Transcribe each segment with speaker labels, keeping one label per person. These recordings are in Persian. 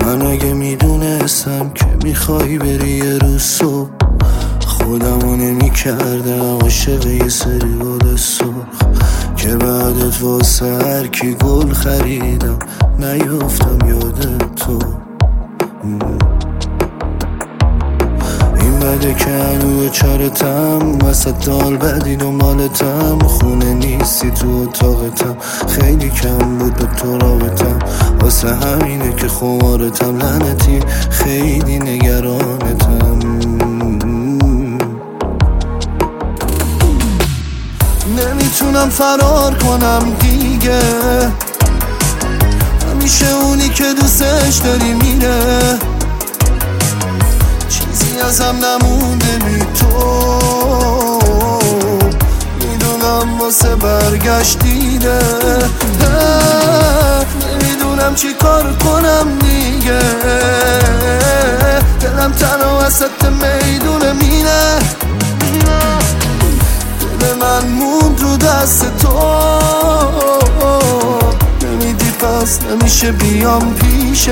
Speaker 1: من اگه میدونستم که میخوای بری یه روز صبح، خودمو نمیکردم عاشق یه سری گل سرخ که بعدت واسه هر کی گل خریدم نیافتم یاد تو. این بده که هنو چارتم وسط دال بدی دنبالتم، خونه نیستی تو اتاقتم، خیلی کم بود به تو رابطم، واسه همینه که خمارتم لعنتی خیلی نگرانتم. نمیتونم فرار کنم دیگه، همیشه اونی که دوستش داری میره، چیزی ازم نمونده بی تو، میدونم واسه برگشتیده، نمیدونم چی کار کنم دیگه، دلم تنها وسط میدون مینه، دل من موند رو دست تو، نمیدی پس نمیشه بیام پیشت،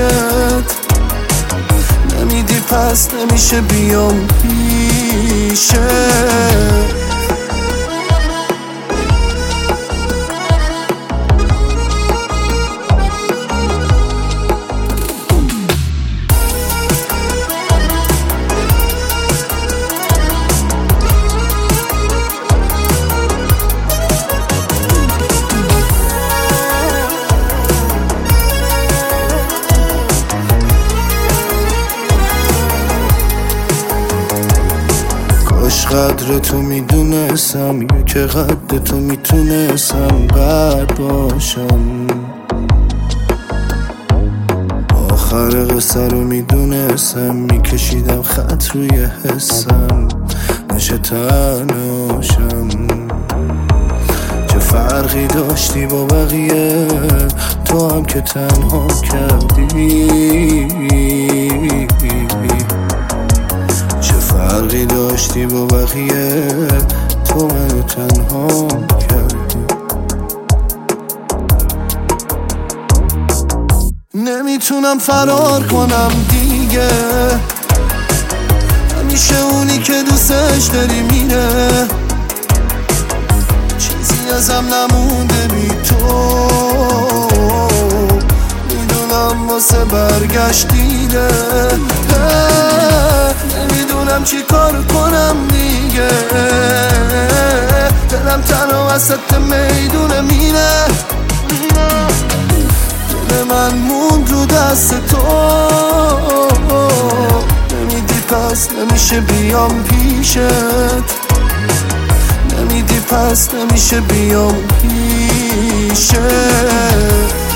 Speaker 1: نمیدی پس نمیشه بیام پیشت. قدر تو میدونستم یا که قدر تو میتونستم بد باشم، آخر قصه رو میدونستم میکشیدم خط روی حسم نشه تنهاشم. چه فرقی داشتی با بقیه تو هم که تنها کردی، فرقی داشتی با بقیه تو منو تنها کردی. نمیتونم فرار کنم دیگه، همیشه اونی که دوستش داری میره، چیزی ازم نمونده بی تو، میدونم واسه برگشتیده، نمیدونم چی کار کنم دیگه، دلم تنها وسط میدون مینه، دل من موند رو دست تو، نمیدی پس نمیشه بیام پیشت، نمیدی پس نمیشه بیام پیشت.